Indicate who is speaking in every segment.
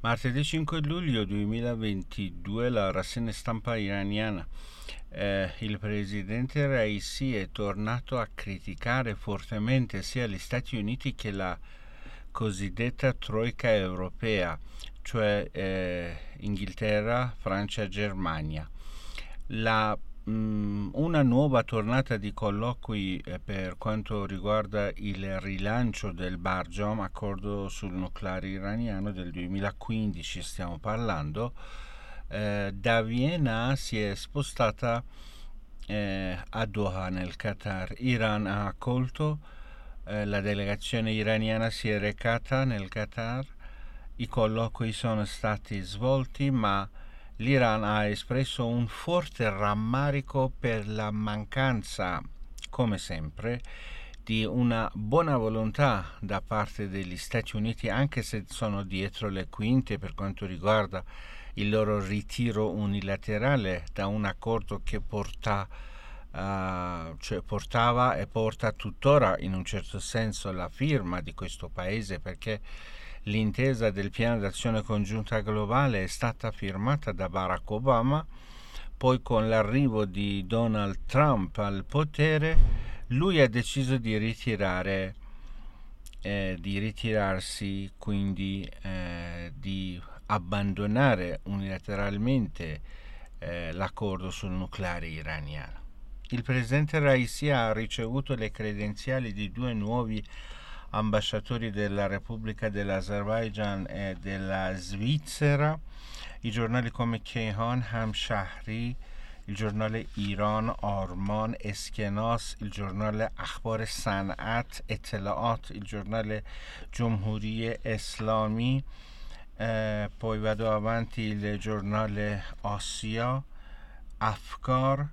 Speaker 1: Martedì 5 luglio 2022 la rassegna stampa iraniana. Il presidente Raisi è tornato a criticare fortemente sia gli Stati Uniti che la cosiddetta troika europea, cioè Inghilterra, Francia, Germania. Una nuova tornata di colloqui per quanto riguarda il rilancio del Barjom, accordo sul nucleare iraniano del 2015, stiamo parlando, da Vienna si è spostata a Doha nel Qatar. Iran ha accolto, la delegazione iraniana si è recata nel Qatar, i colloqui sono stati svolti, ma l'Iran ha espresso un forte rammarico per la mancanza, come sempre, di una buona volontà da parte degli Stati Uniti, anche se sono dietro le quinte per quanto riguarda il loro ritiro unilaterale da un accordo che portava e porta tuttora in un certo senso la firma di questo paese, perché l'intesa del piano d'azione congiunta globale è stata firmata da Barack Obama. Poi, con l'arrivo di Donald Trump al potere, lui ha deciso di ritirarsi, quindi di abbandonare unilateralmente l'accordo sul nucleare iraniano. Il presidente Raisi ha ricevuto le credenziali di due nuovi ambasciatori della Repubblica dell'Azerbaigian e della Svizzera. I giornali come Kayhan Hamshahri, il giornale Iran Orman Eskenas, il giornale Akhbar Sanat Ettelaat, il giornale Jomhuriye Eslami, poi vado avanti, il giornale Asia, Afkar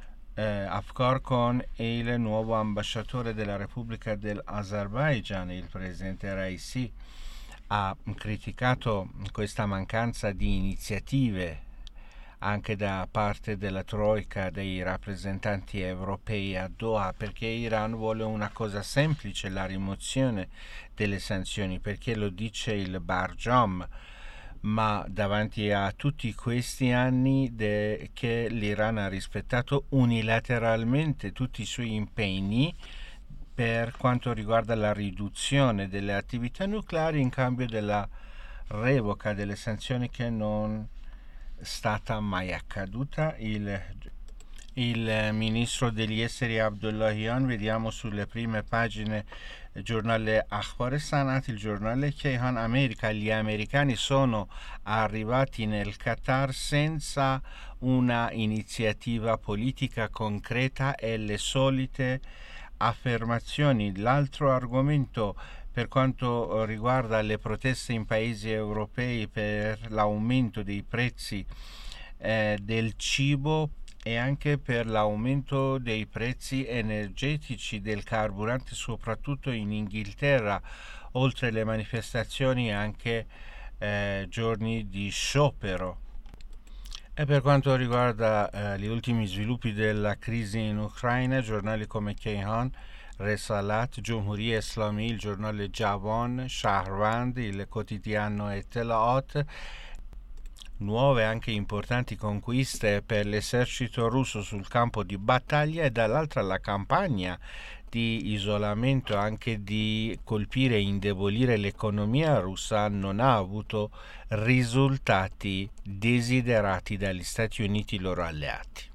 Speaker 1: con il nuovo ambasciatore della Repubblica dell'Azerbaigian. Il presidente Raisi ha criticato questa mancanza di iniziative anche da parte della troika, dei rappresentanti europei a Doha, perché Iran vuole una cosa semplice, la rimozione delle sanzioni, perché lo dice il Barjom, ma davanti a tutti questi anni che l'Iran ha rispettato unilateralmente tutti i suoi impegni per quanto riguarda la riduzione delle attività nucleari in cambio della revoca delle sanzioni, che non è stata mai accaduta. Il ministro degli esteri Abdullahian, vediamo sulle prime pagine il giornale Akhbar Sanat, il giornale Kayhan America. Gli americani sono arrivati nel Qatar senza una iniziativa politica concreta e le solite affermazioni. L'altro argomento per quanto riguarda le proteste in paesi europei per l'aumento dei prezzi del cibo e anche per l'aumento dei prezzi energetici del carburante, soprattutto in Inghilterra, oltre le manifestazioni anche giorni di sciopero. E per quanto riguarda gli ultimi sviluppi della crisi in Ucraina, giornali come Kayhan, Resalat, Jomhuriye Eslami, il giornale Javan, Shahravand, il quotidiano Ettelaat, nuove anche importanti conquiste per l'esercito russo sul campo di battaglia, e dall'altra la campagna di isolamento, anche di colpire e indebolire l'economia russa, non ha avuto risultati desiderati dagli Stati Uniti, loro alleati.